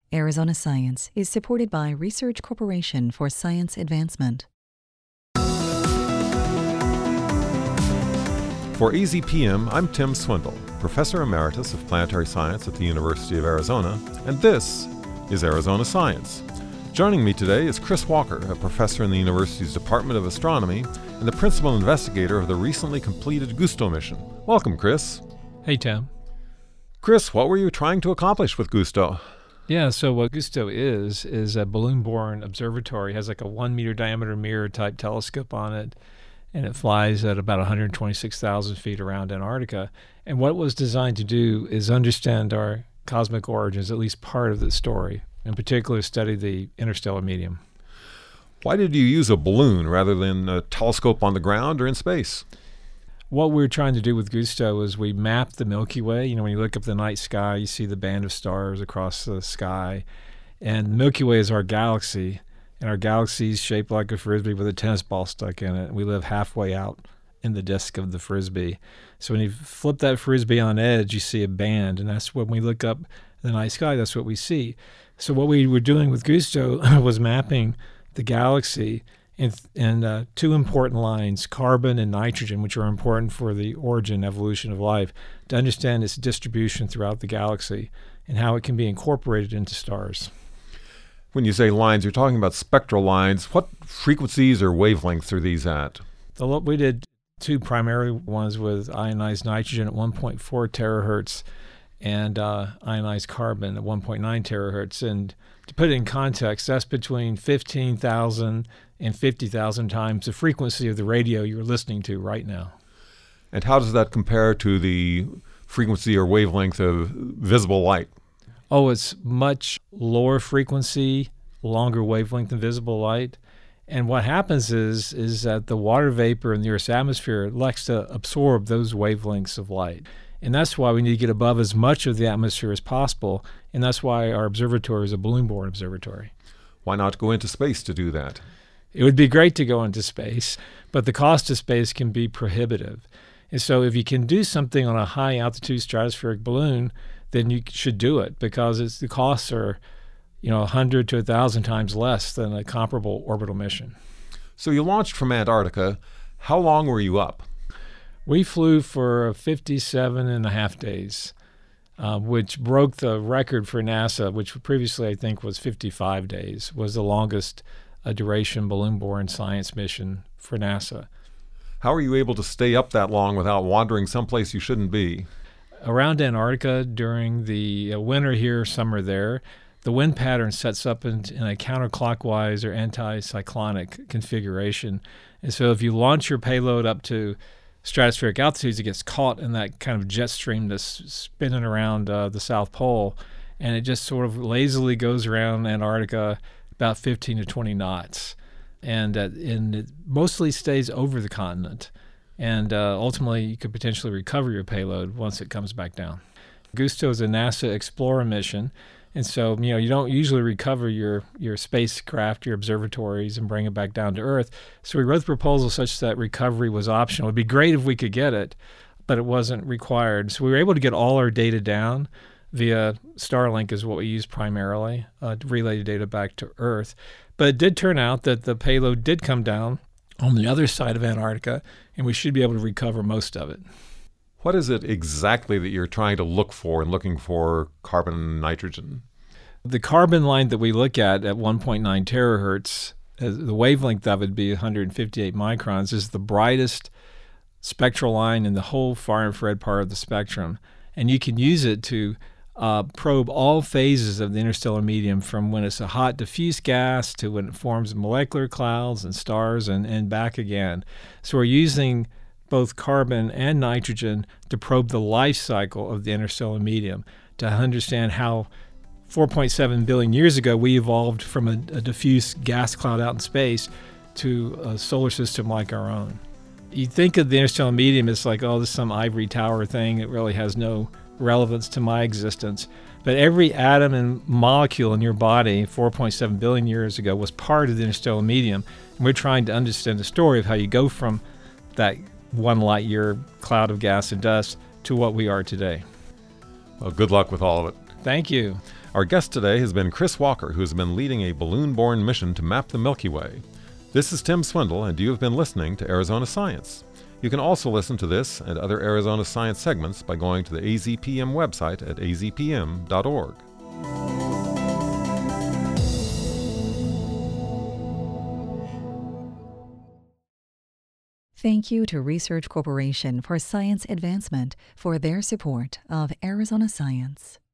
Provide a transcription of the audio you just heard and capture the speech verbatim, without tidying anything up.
Arizona Science is supported by Research Corporation for Science Advancement. For A Z P M, I'm Tim Swindle, Professor Emeritus of Planetary Science at the University of Arizona, and this is Arizona Science. Joining me today is Chris Walker, a professor in the university's Department of Astronomy and the principal investigator of the recently completed GUSTO mission. Welcome, Chris. Hey, Tim. Chris, what were you trying to accomplish with GUSTO? Yeah, so what GUSTO is, is a balloon-borne observatory. It has like a one-meter diameter mirror-type telescope on it, and it flies at about one hundred twenty-six thousand feet around Antarctica. And what it was designed to do is understand our cosmic origins, at least part of the story, in particular study the interstellar medium. Why did you use a balloon rather than a telescope on the ground or in space? What we were trying to do with GUSTO was we mapped the Milky Way. You know, when you look up the night sky, you see the band of stars across the sky. And the Milky Way is our galaxy, and our galaxy is shaped like a Frisbee with a tennis ball stuck in it. We live halfway out in the disk of the Frisbee. So when you flip that Frisbee on edge, you see a band, and that's when we look up the night sky, that's what we see. So what we were doing with GUSTO was mapping the galaxy in, in uh, two important lines, carbon and nitrogen, which are important for the origin, evolution of life, to understand its distribution throughout the galaxy and how it can be incorporated into stars. When you say lines, you're talking about spectral lines. What frequencies or wavelengths are these at? The, we did two primary ones with ionized nitrogen at one point four terahertz and uh, ionized carbon at one point nine terahertz. And to put it in context, that's between fifteen thousand and fifty thousand times the frequency of the radio you're listening to right now. And how does that compare to the frequency or wavelength of visible light? Oh, it's much lower frequency, longer wavelength than visible light. And what happens is, is that the water vapor in the Earth's atmosphere likes to absorb those wavelengths of light. And that's why we need to get above as much of the atmosphere as possible. And that's why our observatory is a balloon-borne observatory. Why not go into space to do that? It would be great to go into space, but the cost of space can be prohibitive. And so if you can do something on a high-altitude stratospheric balloon, then you should do it because it's, the costs are, you know, one hundred to one thousand times less than a comparable orbital mission. So you launched from Antarctica. How long were you up? We flew for fifty-seven and a half days, uh, which broke the record for NASA, which previously I think was fifty-five days, was the longest uh, duration balloon-borne science mission for NASA. How are you able to stay up that long without wandering someplace you shouldn't be? Around Antarctica during the uh, winter here, summer there, the wind pattern sets up in, in a counterclockwise or anticyclonic configuration. And so if you launch your payload up to stratospheric altitudes, it gets caught in that kind of jet stream that's spinning around uh, the South Pole, and it just sort of lazily goes around Antarctica about fifteen to twenty knots. And, uh, and it mostly stays over the continent. And uh, ultimately, you could potentially recover your payload once it comes back down. GUSTO is a NASA Explorer mission, and so you know you don't usually recover your, your spacecraft, your observatories, and bring it back down to Earth. So we wrote the proposal such that recovery was optional. It would be great if we could get it, but it wasn't required. So we were able to get all our data down via Starlink is what we use primarily uh, to relay data back to Earth. But it did turn out that the payload did come down on the other side of Antarctica, and we should be able to recover most of it. What is it exactly that you're trying to look for in looking for carbon and nitrogen? The carbon line that we look at at one point nine terahertz, uh, the wavelength of it would be one hundred fifty-eight microns, is the brightest spectral line in the whole far infrared part of the spectrum. And you can use it to Uh, probe all phases of the interstellar medium from when it's a hot diffuse gas to when it forms molecular clouds and stars and, and back again. So we're using both carbon and nitrogen to probe the life cycle of the interstellar medium to understand how four point seven billion years ago we evolved from a, a diffuse gas cloud out in space to a solar system like our own. You think of the interstellar medium as like, oh, this is some ivory tower thing. It really has no relevance to my existence. But every atom and molecule in your body four point seven billion years ago was part of the interstellar medium. And we're trying to understand the story of how you go from that one light year cloud of gas and dust to what we are today. Well, good luck with all of it. Thank you. Our guest today has been Chris Walker, who has been leading a balloon-borne mission to map the Milky Way. This is Tim Swindle, and you have been listening to Arizona Science. You can also listen to this and other Arizona Science segments by going to the A Z P M website at a z p m dot org. Thank you to Research Corporation for Science Advancement for their support of Arizona Science.